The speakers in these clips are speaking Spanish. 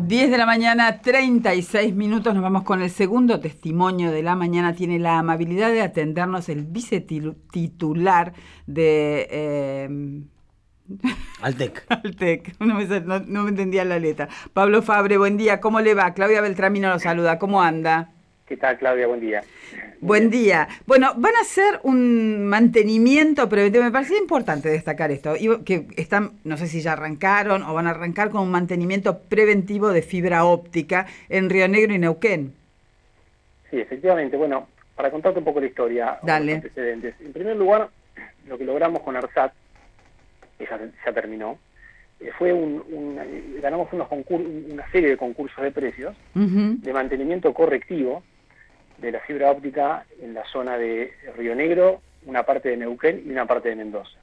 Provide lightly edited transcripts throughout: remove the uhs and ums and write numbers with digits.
10 de la mañana, 36 minutos. Nos vamos con el segundo testimonio de la mañana. Tiene la amabilidad de atendernos el vicetitular de... Altec. Altec. No me entendía la letra. Pablo Fabre, buen día. ¿Cómo le va? Claudia Beltramino lo saluda. ¿Cómo anda? ¿Qué tal, Claudia? Buen día. Buen día. Bueno, van a hacer un mantenimiento preventivo. Me parecía importante destacar esto. Que están, no sé si ya arrancaron o van a arrancar con un mantenimiento preventivo de fibra óptica en Río Negro y Neuquén. Sí, efectivamente. Bueno, para contarte un poco la historia, Dale. Los antecedentes. En primer lugar, lo que logramos con ARSAT, que ya terminó, fue ganamos una serie de concursos de precios de mantenimiento correctivo de la fibra óptica en la zona de Río Negro, una parte de Neuquén y una parte de Mendoza.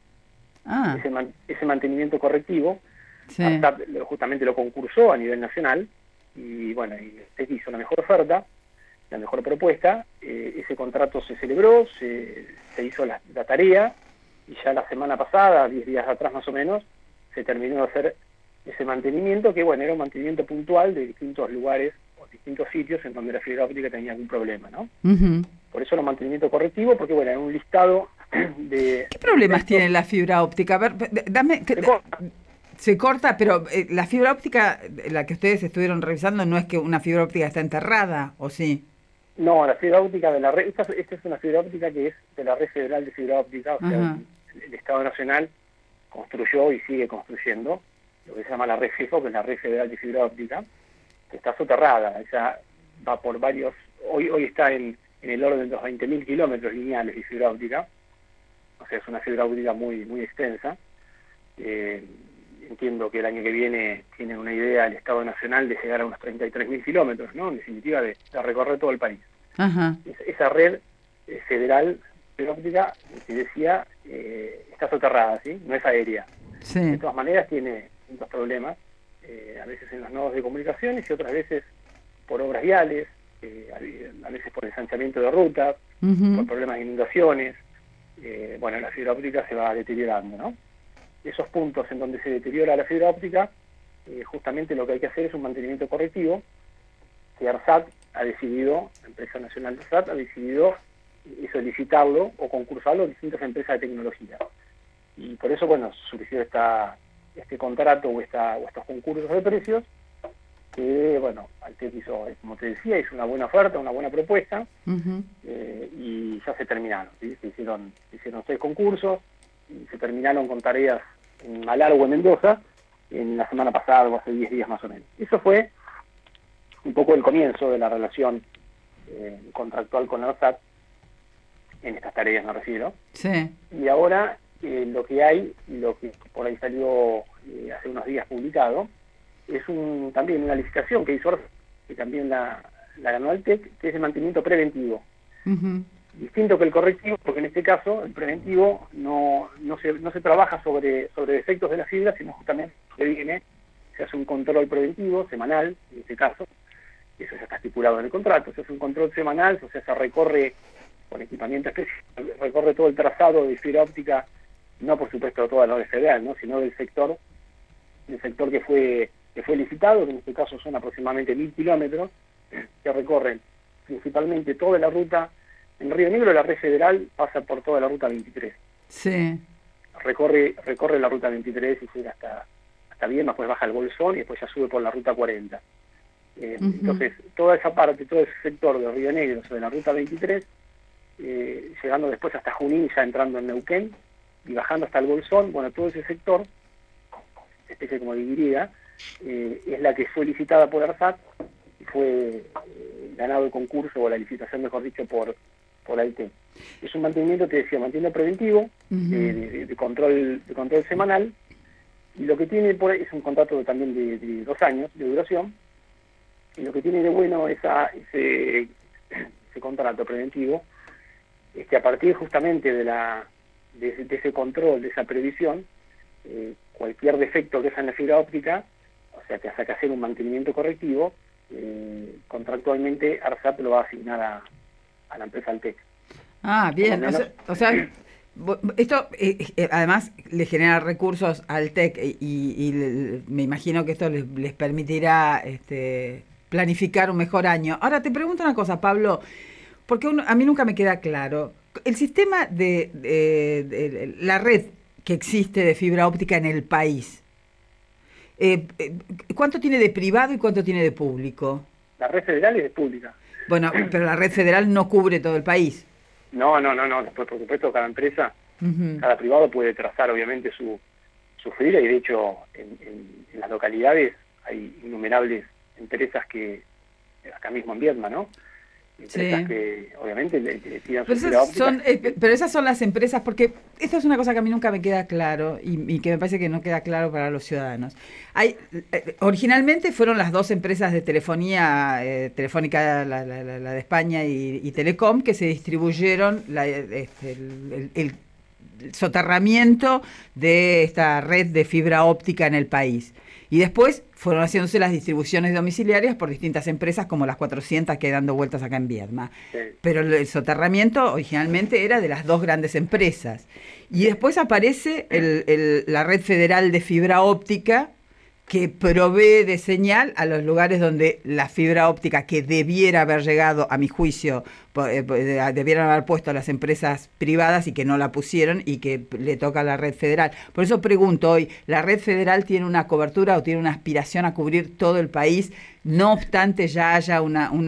Ese mantenimiento correctivo, sí. ARSAT justamente lo concursó a nivel nacional y bueno, y hizo la mejor oferta, la mejor propuesta. Ese contrato se celebró, se hizo la tarea y ya la semana pasada, 10 días atrás más o menos, se terminó de hacer ese mantenimiento, que bueno, era un mantenimiento puntual de distintos lugares o distintos sitios en donde la fibra óptica tenía algún problema, ¿no? Por eso era un mantenimiento correctivo, porque bueno, era un listado de... ¿Qué problemas tiene la fibra óptica? A ver, dame... Se corta, pero la fibra óptica, la que ustedes estuvieron revisando, no es que una fibra óptica está enterrada, ¿o sí? No, la fibra óptica de la red... Esta es una fibra óptica que es de la Red Federal de Fibra Óptica, o sea, el Estado Nacional construyó y sigue construyendo lo que se llama la red FIFO, que es la Red Federal de Fibra Óptica, que está soterrada. Esa va por varios... Hoy está en el orden de los 20.000 kilómetros lineales de fibra óptica, o sea, es una fibra óptica muy, muy extensa. Entiendo que el año que viene tiene una idea el Estado Nacional de llegar a unos 33.000 kilómetros, ¿no? En definitiva, de recorrer todo el país. Esa red federal fibra óptica, que decía, está soterrada, ¿sí? No es aérea. Sí. De todas maneras tiene muchos problemas, a veces en los nodos de comunicaciones y otras veces por obras viales, a veces por ensanchamiento de rutas, por problemas de inundaciones. Bueno, la fibra óptica se va deteriorando, ¿no? Esos puntos en donde se deteriora la fibra óptica, justamente lo que hay que hacer es un mantenimiento correctivo, que ARSAT ha decidido, la empresa nacional de ARSAT ha decidido solicitarlo o concursarlo a distintas empresas de tecnología. Y por eso, bueno, surgió este contrato o estos concursos de precios, que, bueno, Altec hizo, como te decía, hizo una buena oferta, una buena propuesta, y ya se terminaron, ¿sí? Se hicieron 6 concursos, y se terminaron con tareas en Malargüe, en Mendoza, en la semana pasada, o hace 10 días más o menos. Eso fue un poco el comienzo de la relación contractual con ARSAT, en estas tareas me refiero. Sí. Y ahora lo que hay, lo que por ahí salió hace unos días publicado, es también una licitación que hizo ARSAT, que también la ganó Altec, que es el mantenimiento preventivo. Distinto que el correctivo, porque en este caso el preventivo no se trabaja sobre defectos de la fibra, sino justamente se hace un control preventivo semanal, en este caso, eso ya está estipulado en el contrato, se hace un control semanal, o sea, se recorre con equipamiento especial, recorre todo el trazado de fibra óptica, no por supuesto toda la red federal, ¿no? Sino del sector que fue licitado, que en este caso son aproximadamente 1.000 kilómetros, que recorren principalmente toda la ruta. En Río Negro la red federal pasa por toda la ruta 23. Sí. Recorre la ruta 23 y llega hasta Viedma, después baja el Bolsón y después ya sube por la ruta 40. Entonces, toda esa parte, todo ese sector de Río Negro, sobre la ruta 23, llegando después hasta Junín, ya entrando en Neuquén, y bajando hasta el Bolsón, bueno, todo ese sector, especie como de Y, es la que fue licitada por ARSAT y fue ganado el concurso, o la licitación, mejor dicho, por Altec. Es un mantenimiento, te decía, mantenimiento preventivo, de control semanal, y lo que tiene por ahí es un contrato también de 2 años de duración, y lo que tiene de bueno ese contrato preventivo es que a partir justamente de ese control, de esa previsión, cualquier defecto que haya en la fibra óptica, o sea, que haya que hacer un mantenimiento correctivo, contractualmente ARSAT lo va a asignar a la empresa Altec. Ah, bien. O sea, Esto además le genera recursos al TEC me imagino que esto les permitirá planificar un mejor año. Ahora te pregunto una cosa, Pablo, porque a mí nunca me queda claro. El sistema de la red que existe de fibra óptica en el país, ¿cuánto tiene de privado y cuánto tiene de público? La red federal es de pública. Bueno, pero la red federal no cubre todo el país. No. Después, por supuesto, cada empresa, cada privado puede trazar, obviamente, su fibra, y de hecho, en las localidades hay innumerables empresas que, acá mismo en Viedma, ¿no? Empresas que, obviamente, le tiran su fibra óptica. Pero esas son las empresas, porque esto es una cosa que a mí nunca me queda claro y que me parece que no queda claro para los ciudadanos. Originalmente fueron las dos empresas de telefonía, Telefónica, la de España y Telecom, que se distribuyeron el soterramiento de esta red de fibra óptica en el país. Y después fueron haciéndose las distribuciones domiciliarias por distintas empresas, como las 400 que hay dando vueltas acá en Viedma. Sí. Pero el soterramiento originalmente era de las dos grandes empresas. Y después aparece la red federal de fibra óptica, que provee de señal a los lugares donde la fibra óptica, que debiera haber llegado, a mi juicio, debieran haber puesto a las empresas privadas y que no la pusieron, y que le toca a la red federal. Por eso pregunto hoy, ¿la red federal tiene una cobertura o tiene una aspiración a cubrir todo el país, no obstante ya haya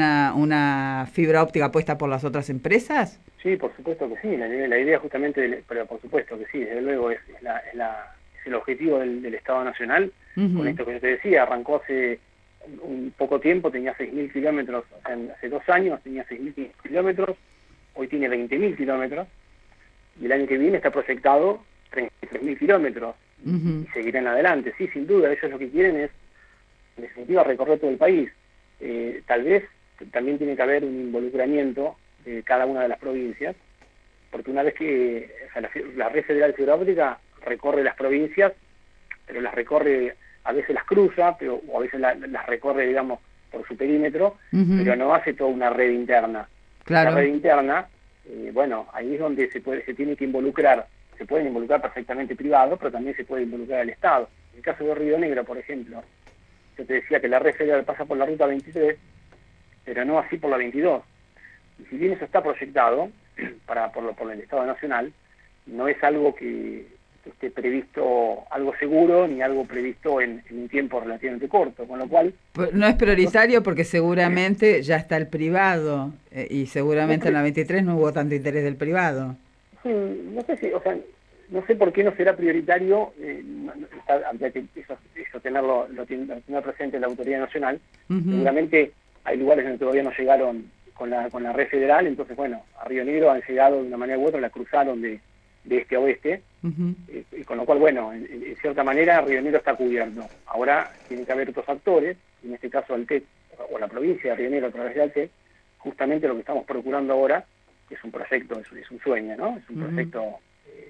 una fibra óptica puesta por las otras empresas? Sí, por supuesto que sí. La idea justamente, pero por supuesto que sí, desde luego es el objetivo del Estado Nacional. Con esto que yo te decía, arrancó hace un poco tiempo, tenía 6.000 kilómetros, o sea, hace 2 años tenía 6.000 kilómetros, hoy tiene 20.000 kilómetros, y el año que viene está proyectado 33.000 kilómetros, y seguirán adelante. Sí, sin duda, ellos lo que quieren es, en definitiva, recorrer todo el país. Tal vez también tiene que haber un involucramiento de cada una de las provincias, porque una vez que, o sea, la red federal de fibra óptica recorre las provincias, pero las recorre, a veces las cruza, o a veces las recorre, digamos, por su perímetro, pero no hace toda una red interna. Claro. La red interna, bueno, ahí es donde se tiene que involucrar, se pueden involucrar perfectamente privados, pero también se puede involucrar el Estado. En el caso de Río Negro, por ejemplo, yo te decía que la red federal pasa por la ruta 23, pero no así por la 22. Y si bien eso está proyectado por el Estado Nacional, no es algo que esté previsto, algo seguro, ni algo previsto en un tiempo relativamente corto, con lo cual... No es prioritario porque seguramente ya está el privado, y seguramente en la 23 no hubo tanto interés del privado. Sí, no sé si, o sea, no sé por qué no será prioritario, habría que eso tenerlo tener presente la autoridad nacional. Seguramente hay lugares donde todavía no llegaron con la red federal, entonces bueno, a Río Negro han llegado de una manera u otra, la cruzaron de este a oeste, y con lo cual, bueno, en cierta manera Río Negro está cubierto. Ahora tiene que haber otros actores, en este caso Altec, o la provincia de Río Negro a través de Altec, justamente lo que estamos procurando ahora, que es un proyecto, es un sueño, ¿no? Es un proyecto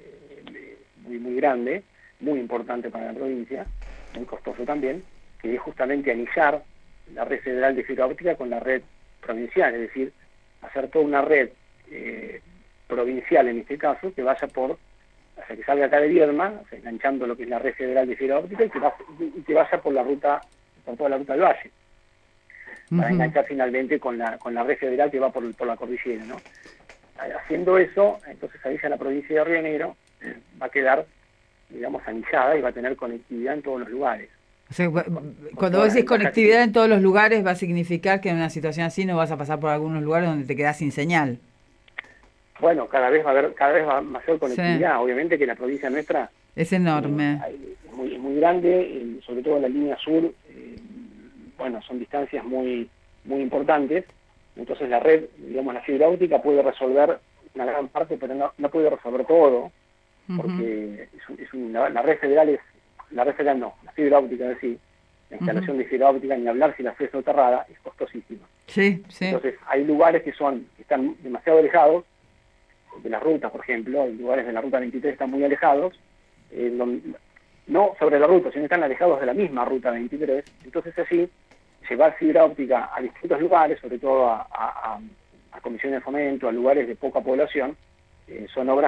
muy grande, muy importante para la provincia, muy costoso también, que es justamente anillar la red federal de fibra óptica con la red provincial, es decir, hacer toda una red provincial en este caso, que vaya o sea, que salga acá de Viedma, o sea, enganchando lo que es la red federal de fibra óptica, y que vaya por toda la ruta del Valle, para enganchar finalmente con la red federal que va por la cordillera, ¿no? Haciendo eso, entonces ahí ya la provincia de Río Negro va a quedar, digamos, anillada y va a tener conectividad en todos los lugares. O sea, cuando vos decís conectividad en todos los lugares, va a significar que en una situación así no vas a pasar por algunos lugares donde te quedás sin señal. Bueno, cada vez va mayor conectividad. Sí. Obviamente que la provincia nuestra es enorme, es muy grande, sobre todo en la línea sur. Bueno, son distancias muy importantes. Entonces la red, digamos, la fibra óptica puede resolver una gran parte, pero no puede resolver todo, porque la red federal la fibra óptica es decir, la instalación de fibra óptica, ni hablar si la haces soterrada, es costosísima. Sí. Entonces hay lugares que están demasiado alejados de las rutas, por ejemplo, hay lugares de la ruta 23 que están muy alejados, no sobre la ruta, sino están alejados de la misma ruta 23, entonces allí llevar fibra óptica a distintos lugares, sobre todo a comisiones de fomento, a lugares de poca población, son obras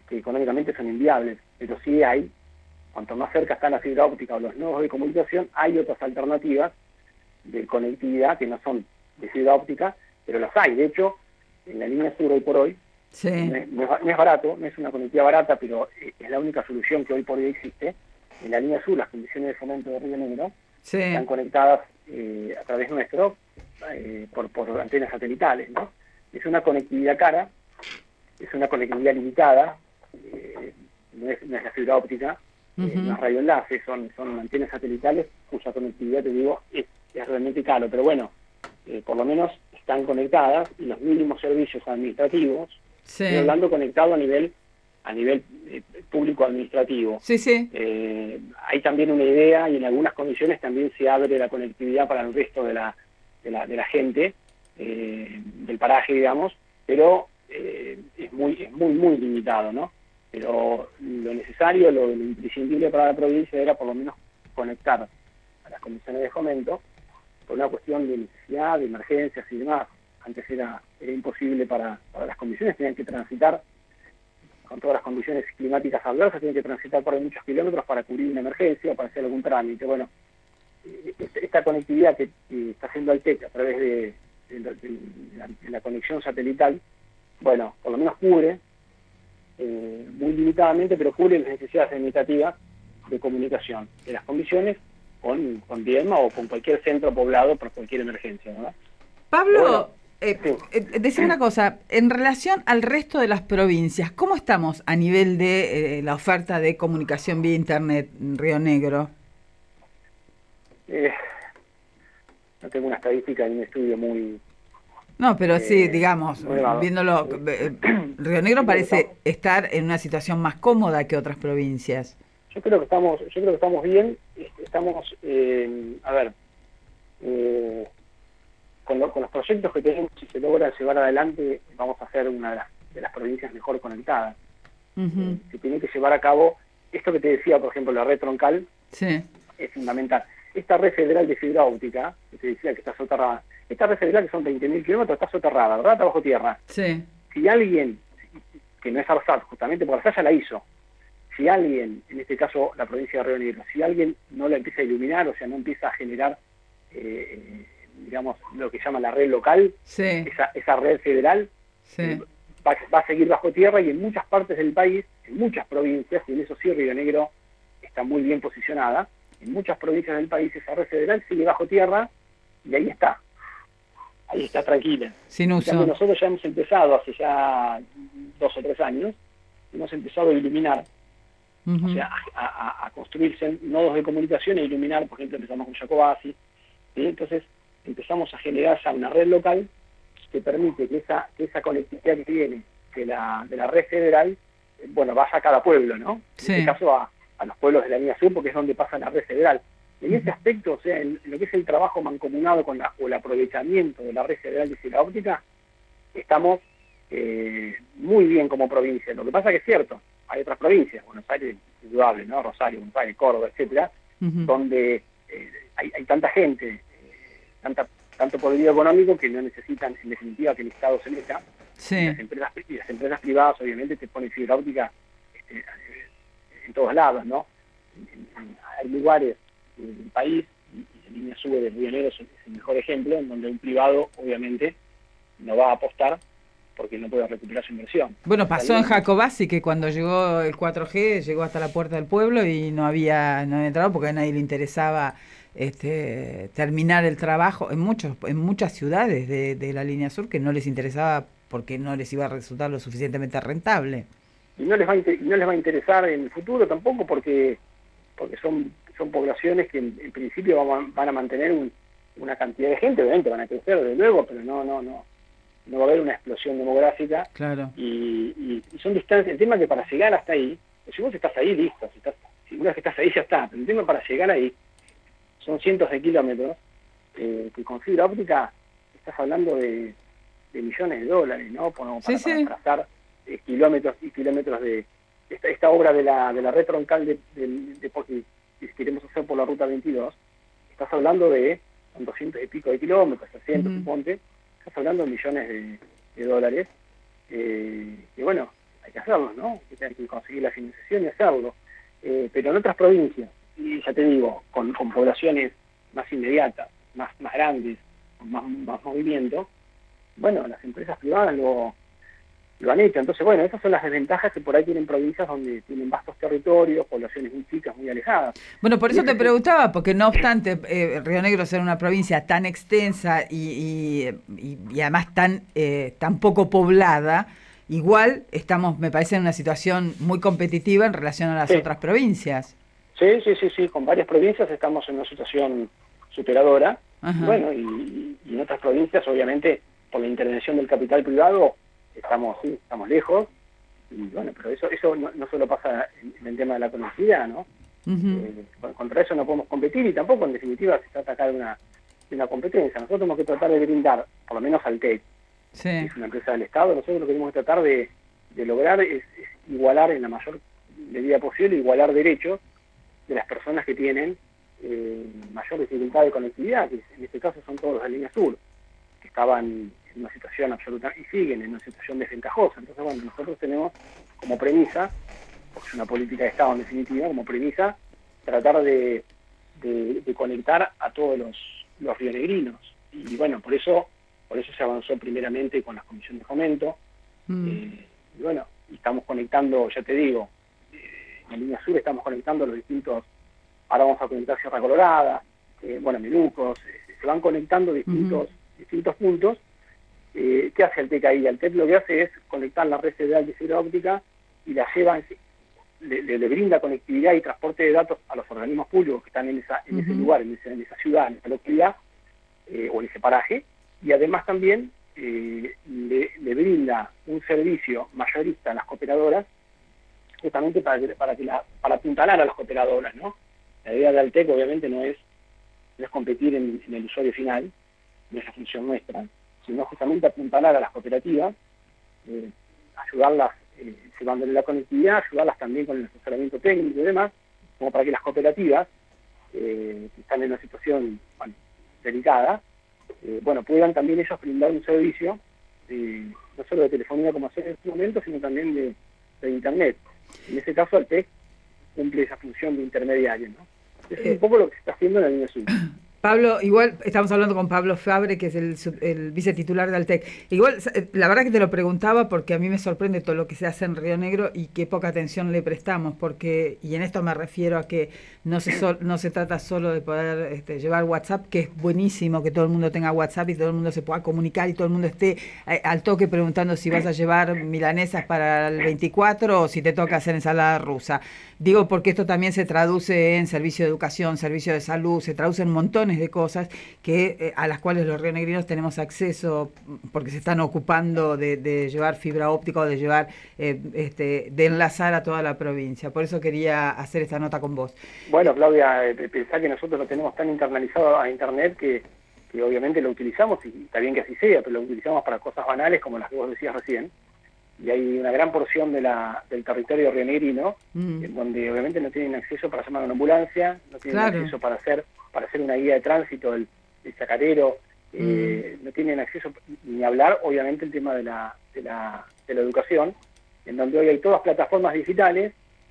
que económicamente son inviables, pero sí hay, cuanto más cerca está la fibra óptica o los nodos de comunicación, hay otras alternativas de conectividad que no son de fibra óptica, pero las hay. De hecho, en la línea sur hoy por hoy, Sí. no es barato, no es una conectividad barata, pero es la única solución que hoy por hoy existe. En la línea sur, las condiciones de fomento de Río Negro Sí. están conectadas a través nuestro por antenas satelitales, ¿no? Es una conectividad cara, es una conectividad limitada, no es la fibra óptica, no es radioenlace, son antenas satelitales cuya conectividad, te digo, es realmente caro, pero bueno, por lo menos están conectadas y los mínimos servicios administrativos, Sí. estoy hablando conectado a nivel público administrativo. Sí, sí. Hay también una idea y en algunas condiciones también se abre la conectividad para el resto de la gente del paraje, digamos, pero es muy limitado, ¿no? Pero lo necesario, lo imprescindible para la provincia era por lo menos conectar a las comisiones de fomento por una cuestión de necesidad, de emergencias y demás. Antes era imposible para las comisiones, tenían que transitar con todas las condiciones climáticas adversas, tienen que transitar por muchos kilómetros para cubrir una emergencia o para hacer algún trámite. Bueno, esta conectividad que está haciendo Altec a través de la conexión satelital, bueno, por lo menos cubre, muy limitadamente, pero cubre las necesidades administrativas de comunicación de las comisiones con Viedma o con cualquier centro poblado por cualquier emergencia, ¿verdad? Pablo, Bueno, decime una cosa, en relación al resto de las provincias, ¿cómo estamos a nivel de la oferta de comunicación vía Internet en Río Negro? No tengo una estadística ni un estudio muy... No, pero sí, digamos, muy elevado. viéndolo, Río Negro parece estar en una situación más cómoda que otras provincias. Yo creo que estamos bien, estamos, con los proyectos que tenemos, si se logran llevar adelante, vamos a ser una de las provincias mejor conectadas. Se tiene que llevar a cabo, esto que te decía, por ejemplo, la red troncal, Sí. es fundamental. Esta red federal de fibra óptica, que te decía que está soterrada, esta red federal que son 20.000 kilómetros, está soterrada, ¿verdad? Está bajo tierra. Sí. Si alguien, que no es ARSAT, justamente porque ARSAT ya la hizo, si alguien, en este caso la provincia de Río Negro, si alguien no la empieza a iluminar, o sea, no empieza a generar, digamos, lo que llama la red local, Sí. esa red federal, Sí. va a seguir bajo tierra y en muchas partes del país, en muchas provincias, y en eso sí Río Negro está muy bien posicionada, en muchas provincias del país esa red federal sigue bajo tierra y ahí está tranquila. Sin uso. Nosotros ya hemos empezado hace ya 2 o 3 años, hemos empezado a iluminar, o sea, a construir nodos de comunicación e iluminar, por ejemplo, empezamos con Jacobasi, ¿sí? Entonces empezamos a generar ya una red local que permite que esa conectividad que viene de la red federal, bueno, vaya a cada pueblo, ¿no? Sí. En este caso a los pueblos de la línea sur, porque es donde pasa la red federal. En ese aspecto, o sea, en lo que es el trabajo mancomunado o el aprovechamiento de la red federal de fibra óptica, estamos muy bien como provincia. Lo que pasa que es cierto, hay otras provincias, Buenos Aires, indudable, ¿no? Rosario, Buenos Aires, Córdoba, etcétera, donde hay tanta gente, tanto poderío económico que no necesitan, en definitiva, que el Estado se meta. Sí. Y las empresas privadas, obviamente, te ponen fibra óptica en todos lados, ¿no? Hay lugares del país, y la línea sube de Río Negro es el mejor ejemplo, en donde un privado, obviamente, no va a apostar porque no puede recuperar su inversión. Bueno, pasó en Jacobasi que cuando llegó el 4G llegó hasta la puerta del pueblo y no había entrado porque a nadie le interesaba terminar el trabajo en muchas ciudades de la línea sur, que no les interesaba porque no les iba a resultar lo suficientemente rentable. Y no les va a interesar en el futuro tampoco porque son poblaciones que en principio van a mantener una cantidad de gente, obviamente van a crecer desde luego, pero no va a haber una explosión demográfica. Claro. Y son distancias. El tema es que para llegar hasta ahí, si vos estás ahí, listo, si una vez que estás ahí ya está, pero el tema para llegar ahí son cientos de kilómetros, que con fibra óptica estás hablando de millones de dólares, ¿no? Para trazar kilómetros y kilómetros de esta obra de la red troncal que queremos hacer por la ruta 22. Estás hablando de 200 y pico de kilómetros, 300, suponte, estás hablando de millones de dólares, y bueno, hay que hacerlo, ¿no? Hay que conseguir la financiación y hacerlo. Pero en otras provincias, y ya te digo, con poblaciones más inmediatas, más grandes, con más movimiento, bueno, las empresas privadas lo han hecho. Entonces, bueno, esas son las desventajas que por ahí tienen provincias donde tienen vastos territorios, poblaciones muy chicas, muy alejadas. Bueno, por eso te preguntaba, porque no obstante Río Negro ser una provincia tan extensa y además tan poco poblada, igual estamos, me parece, en una situación muy competitiva en relación a las otras provincias. Sí, con varias provincias estamos en una situación superadora. Bueno, y en otras provincias, obviamente, por la intervención del capital privado, estamos lejos. Y bueno, pero eso no solo pasa en el tema de la conectividad, ¿no? Contra eso no podemos competir, y tampoco, en definitiva, se trata acá de una competencia. Nosotros tenemos que tratar de brindar, por lo menos al TEC, que es una empresa del Estado, nosotros lo que tenemos que tratar de lograr es igualar en la mayor medida posible, igualar derechos de las personas que tienen mayor dificultad de conectividad, que en este caso son todos los de Línea Sur, que estaban en una situación absoluta y siguen en una situación desventajosa. Entonces, bueno, nosotros tenemos como premisa, porque es una política de Estado en definitiva, como premisa tratar de conectar a todos los rionegrinos. Y bueno, por eso se avanzó primeramente con las comisiones de fomento. Y bueno, y estamos conectando, ya te digo, en Línea Sur estamos conectando los distintos, ahora vamos a conectar Sierra Colorada, Melucos, se van conectando distintos puntos. ¿Qué hace el TEC ahí? El TEC lo que hace es conectar la red federal de fibra óptica y la lleva, le brinda conectividad y transporte de datos a los organismos públicos que están en ese lugar, en esa ciudad, en esa localidad, o en ese paraje, y además también le brinda un servicio mayorista a las cooperadoras, justamente para apuntalar a las cooperadoras, ¿no? La idea de Altec obviamente no es competir en el usuario final, no es la función nuestra, sino justamente apuntalar a las cooperativas, ayudarlas llevándole la conectividad, ayudarlas también con el asesoramiento técnico y demás, como para que las cooperativas, que están en una situación delicada, puedan también ellos brindar un servicio, no solo de telefonía como hacer en este momento, sino también de Internet. En ese caso, Altec cumple esa función de intermediario, ¿no? Es un poco lo que se está haciendo en la línea sur. Pablo, igual estamos hablando con Pablo Fabre, que es el vicetitular de Altec. Igual, la verdad que te lo preguntaba porque a mí me sorprende todo lo que se hace en Río Negro y qué poca atención le prestamos, porque, y en esto me refiero a que no se trata solo de poder llevar WhatsApp, que es buenísimo que todo el mundo tenga WhatsApp y todo el mundo se pueda comunicar y todo el mundo esté al toque preguntando si vas a llevar milanesas para el 24 o si te toca hacer ensalada rusa. Digo porque esto también se traduce en servicio de educación, servicio de salud, se traduce en montones de cosas que a las cuales los rionegrinos tenemos acceso porque se están ocupando de llevar fibra óptica o de llevar de enlazar a toda la provincia. Por eso quería hacer esta nota con vos. Bueno, Claudia, pensá que nosotros lo tenemos tan internalizado a Internet que obviamente lo utilizamos, y está bien que así sea, pero lo utilizamos para cosas banales como las que vos decías recién. Y hay una gran porción del territorio rionegrino en donde obviamente no tienen acceso para llamar a una ambulancia, no tienen acceso para hacer una guía de tránsito del chacarero, no tienen acceso ni hablar, obviamente, el tema de la educación, en donde hoy hay todas plataformas digitales,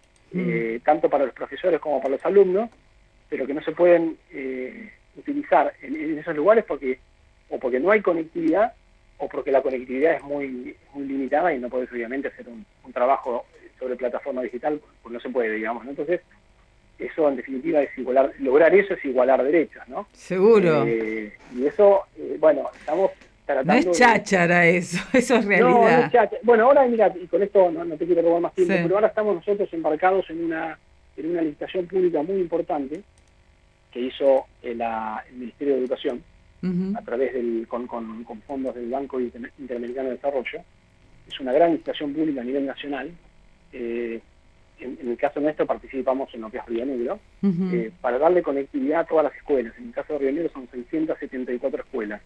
tanto para los profesores como para los alumnos, pero que no se pueden utilizar en esos lugares porque no hay conectividad, o porque la conectividad es muy limitada y no podés obviamente hacer un trabajo sobre plataforma digital, pues no se puede, digamos, ¿no? Entonces, eso en definitiva es lograr eso es igualar derechos, ¿no? Seguro. Y eso, estamos tratando... No es cháchara eso es realidad. No es cháchara. Bueno, ahora mira, y con esto no te quiero robar más tiempo, pero ahora estamos nosotros embarcados en una licitación pública muy importante que hizo el Ministerio de Educación, a través con fondos del Banco Interamericano de Desarrollo. Es una gran licitación pública a nivel nacional. En el caso nuestro participamos en lo que es Río Negro, para darle conectividad a todas las escuelas. En el caso de Río Negro son 674 escuelas.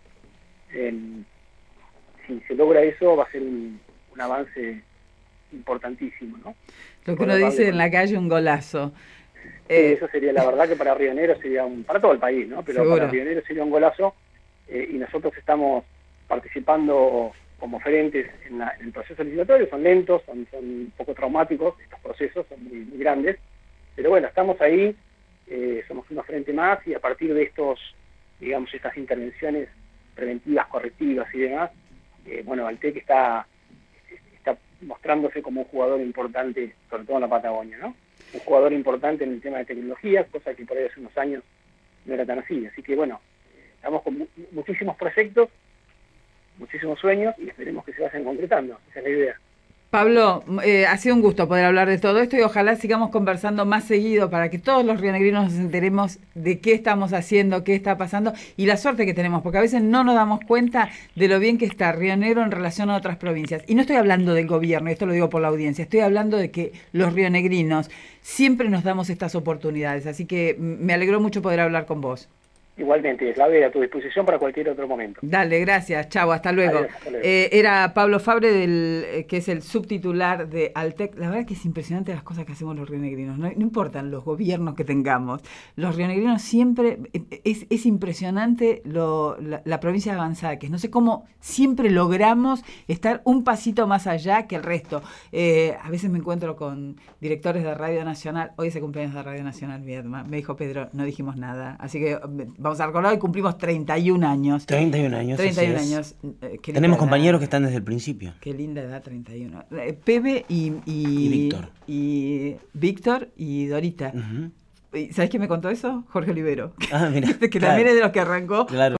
Si se logra eso, va a ser un avance importantísimo, ¿no? Lo que uno dice en la calle, un golazo. Eso sería, la verdad que para Río Negro sería para todo el país, ¿no? Pero seguro. Para Río Negro sería un golazo, y nosotros estamos participando como oferentes en el proceso legislatorio, son lentos, son un poco traumáticos, estos procesos son muy, muy grandes, pero bueno, estamos ahí, somos un oferente más, y a partir de estas intervenciones preventivas, correctivas y demás, bueno, Altec está mostrándose como un jugador importante, sobre todo en la Patagonia, ¿no? Un jugador importante en el tema de tecnología, cosa que por ahí hace unos años no era tan así. Así que bueno, estamos con muchísimos proyectos, muchísimos sueños, y esperemos que se vayan concretando. Esa es la idea. Pablo, ha sido un gusto poder hablar de todo esto y ojalá sigamos conversando más seguido para que todos los rionegrinos nos enteremos de qué estamos haciendo, qué está pasando y la suerte que tenemos, porque a veces no nos damos cuenta de lo bien que está Río Negro en relación a otras provincias. Y no estoy hablando del gobierno, esto lo digo por la audiencia, estoy hablando de que los rionegrinos siempre nos damos estas oportunidades, así que me alegró mucho poder hablar con vos. Igualmente, Claudia, a tu disposición para cualquier otro momento. Dale, gracias. Chau, hasta luego. Adiós, hasta luego. Era Pablo Fabre, que es el subtitular de Altec. La verdad que es impresionante las cosas que hacemos los rionegrinos. No importan los gobiernos que tengamos. Los rionegrinos siempre... Es impresionante la provincia de avanzada, que es. No sé cómo siempre logramos estar un pasito más allá que el resto. A veces me encuentro con directores de Radio Nacional. Hoy es el cumpleaños de Radio Nacional, me dijo Pedro, no dijimos nada. Así que... Vamos a recordar, hoy cumplimos 31 años. 31 años. 31 años. Tenemos compañeros que están desde el principio. Qué linda edad, 31. Pepe y Víctor. Y Víctor y Dorita. Uh-huh. ¿Sabés quién me contó eso? Jorge Olivero. Ah, mira. Que también es de los que arrancó. Claro.